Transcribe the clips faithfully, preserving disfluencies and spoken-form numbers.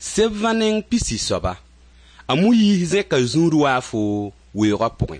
Sevaning pisi soba. Amu yi zeka zuru wafu we rappoint.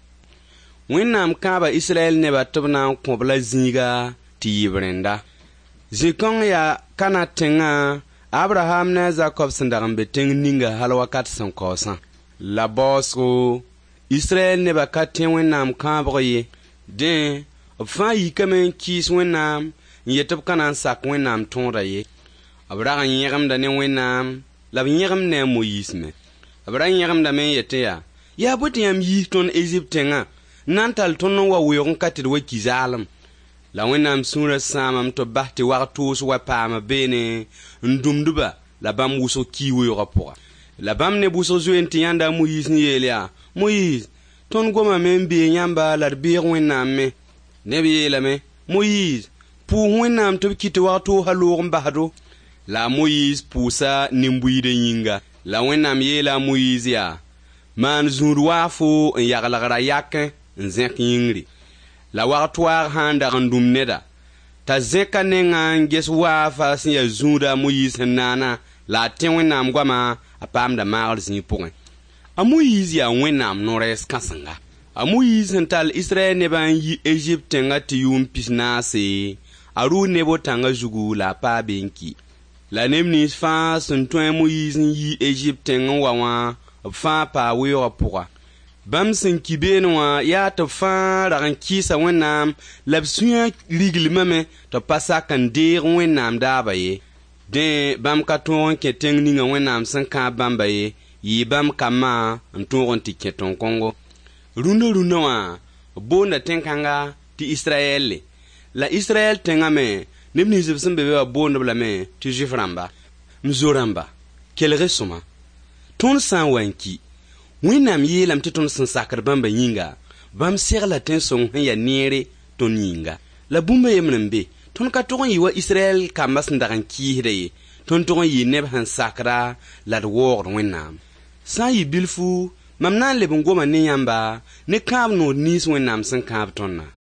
When nam kaba Israel neba tubna kobla zinga ti yibrenda. Zikong ya kana tenga Abraham na Jacob sandaram beteng ninga halwakat san kosan. La bosko Israel neba katen when nam kaba ye. Den fa yi kamen kis when nam yetub kanan sak when nam tonra ye. Abraham yegam da ne when nam la yegam ne Moïse me. Abraham yegam da me yete ya. Ya buti yam yi ton Egypt tenga. Nantal tono wa weyon katir we kizalam. La wenam sura samam to bahti wartus wa pama bene ndumduba la bam wuso kiwe rapora. La bam ne buso zuenti yanda Moïse ni yelia. Moïse, ton goma membe nyamba la bir wenam me. Nebi yela me. Moïse, pou wenam to kiti wartu halor mbahado. La Moïse pousa nimbuide yinga. La wenam yela Moïse ya. Man zundu wafo nyagalagra yakin. Nzek yingri. La wartoir handa randum neda. Ta zeka nenga nges wafa sin ya zunda Moïse nana la tenwe nam gwama apam da maal sin point. A Moïse ya wenam nores kasanga. A Moïse ntal Israel neban yi Egypte nga tiyum pisnase. Aru nebo tanga jugu la pa benki. La nemnis fa suntwen Moïse yi Egypte nga wawa fa pa weyo pora. Bam sin kibenwa ya to fa ran kisa wenam labsuya liglimame to pasa kan der wenam dabaye de bam katon ke tengninga wenam san ka bambaye yi bam kama ntoron tiketon kongo runo runo wa bonda tenkanga ti Israel la Israel tengame nimni zibsin bebe bonda blame ti jiframba mzoramba quel resoma ton san wanki Winam ye lam titon san sakar bamba yinga, bam ser la ten son ya nere ton yinga. La bumba yemnembe, ton katoron yiwa Israel kambas ndaran kihre, ton toron yi neb han sakra la word winam. Sa yi bilfu, mam nan lebon goma ne yamba, ne kab no nis winam san kab tonna.